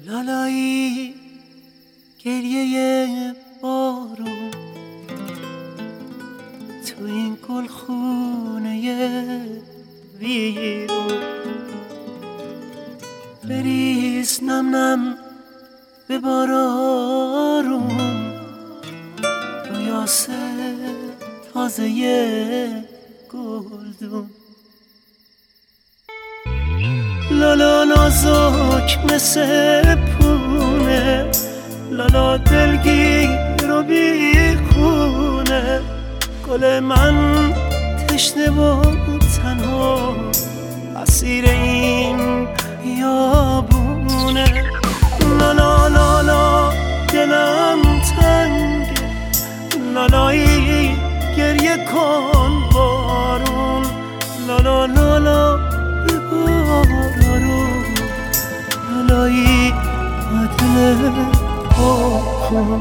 لالایی گریه بارون تو این گلخونه ویرون، بریز نم نم به بارارون، رویاس تازه گلدون. لالا نازک مثل پونه، لالا دلگیر و بیخونه، گل من تشنه و تنها اسیر این بیابونه. لالا لالا دلم تنگه، لالایی گریه کن بارون، لالا لالا به بارون، لالایی با دل پاکن.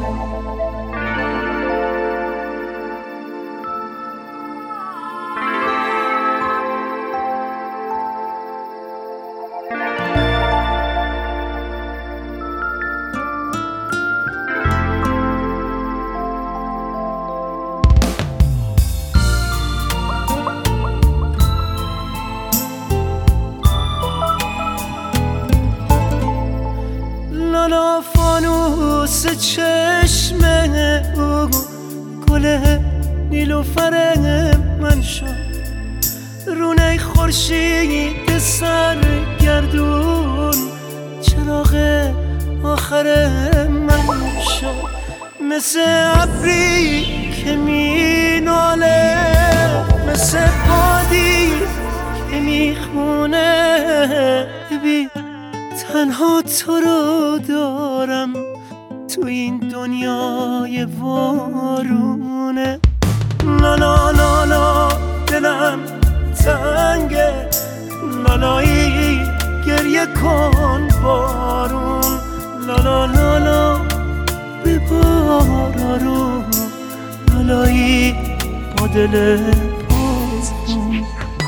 لالا فانوس چشم او، گل نیلوفر من شد، رونه خورشید سرگردون، چراغ آخر من شد. مثل ابری که می ناله، مثل بادی که می خونه، ببین تنها تو رو دارم تو این دنیای وارونه. لالا لالا دلم تنگه، لالایی گریه کن بارون، لالا لالا به بارون، لالایی با دل پاکن.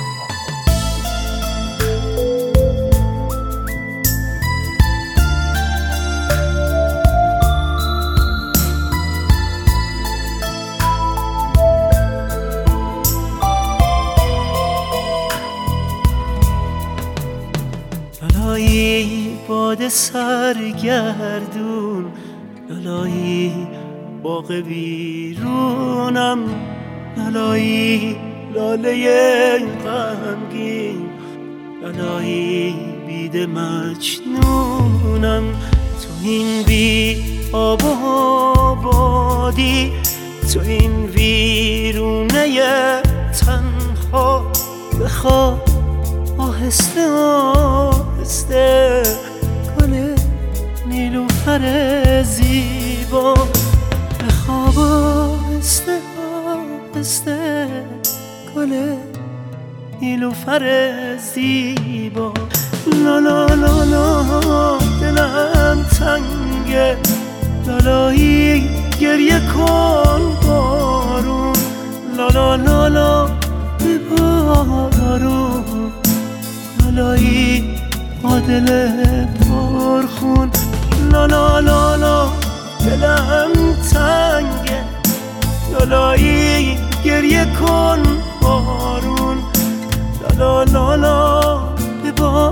لالایی باد سرگردون، لالایی باغ بیرونم، لالایی لاله غمگین، لالایی بید مجنونم. تو این بی آب و بادی، تو این ویرونه تنها، بخواب آهسته آهسته، گل نیلوفر زیبا، بخواب آهسته آهسته، گل نیلوفر زیبا. لالا لالا دلم تنگه، لالایی گریه کن بارون، لالا لالا به بارون، لالایی با دل پرخون. لالا لالا دلم تنگه، لالایی گریه کن بارون، لالا لالا به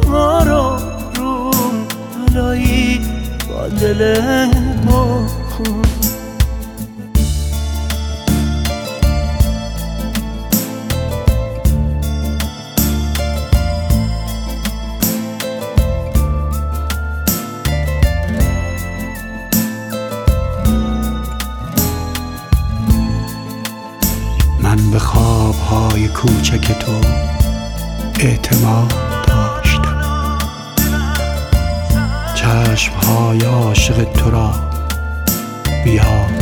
بارون، لالایی با دل پرخون. من به خوابهای کوچک تو اعتماد داشتم، چشمهای عاشق تو را بیاد